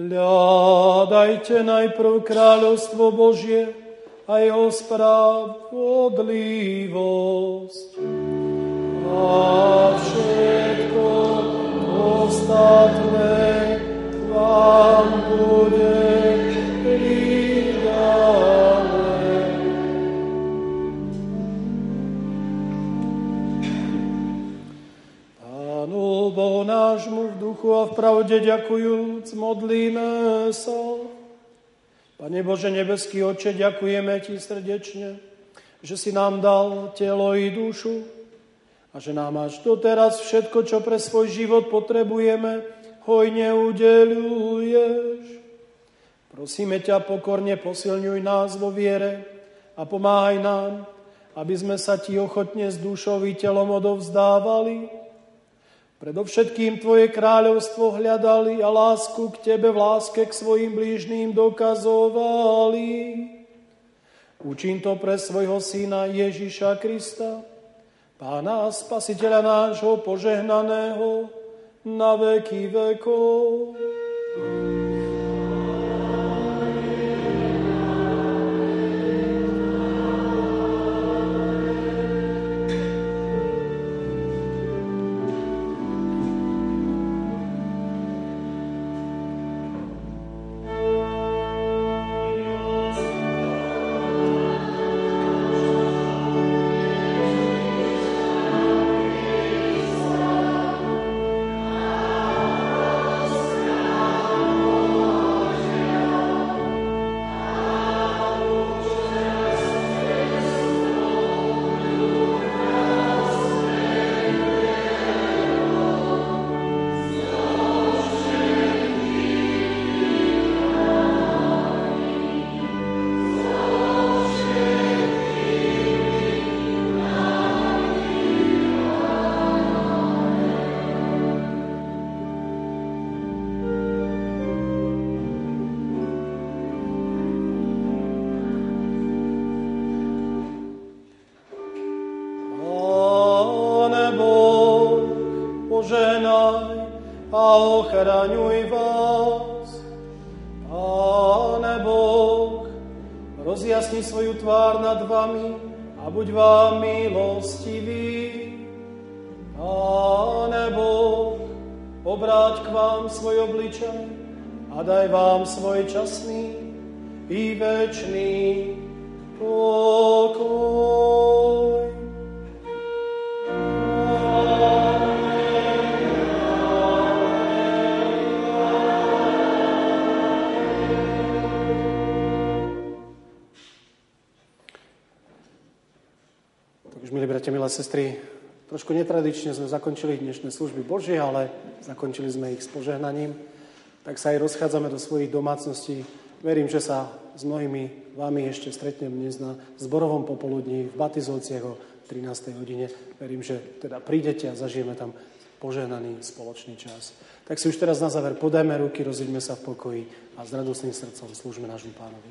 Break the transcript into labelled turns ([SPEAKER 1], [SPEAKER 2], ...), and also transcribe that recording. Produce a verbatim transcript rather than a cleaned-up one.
[SPEAKER 1] Hľadajte najprv kráľovstvo Božie a jeho spravodlivosť. A všetko ostatné vám bude pridané. Pánu Bohu nášmu v duchu a v pravde ďakujúc, modlíme sa. Pane Bože nebeský Otče, ďakujeme Ti srdečne, že si nám dal telo i dušu a že nám až doteraz všetko, čo pre svoj život potrebujeme, hojne udeľuješ. Prosíme ťa, pokorne posilňuj nás vo viere a pomáhaj nám, aby sme sa Ti ochotne s dušou i telom odovzdávali. Predovšetkým Tvoje kráľovstvo hľadali a lásku k Tebe v láske k svojim blížnym dokazovali. Učím to pre svojho Syna Ježiša Krista, Pána a Spasiteľa nášho požehnaného na veky vekov. Ochraňuj vás, Páne Boh, rozjasni svoju tvár nad vami a buď vám milostivý. Páne Boh, obráť k vám svoj obličaj a daj vám svoj časný i večný pokoj.
[SPEAKER 2] Milí bratia, milé sestry, trošku netradične sme zakončili dnešné služby Božie, ale zakončili sme ich s požehnaním. Tak sa aj rozchádzame do svojich domácností. Verím, že sa s mnohými vami ešte stretnem dnes na zborovom popoludní v Batizovciach o trinástej hodine. Verím, že teda prídete a zažijeme tam požehnaný spoločný čas. Tak si už teraz na záver podajme ruky, rozíďme sa v pokoji a s radostným srdcom slúžme nášmu Pánovi.